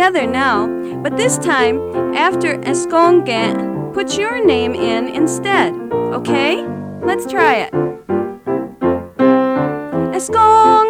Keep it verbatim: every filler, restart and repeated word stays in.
together now, but this time, after esconge, put your name in instead, okay? Let's try it. Esconge.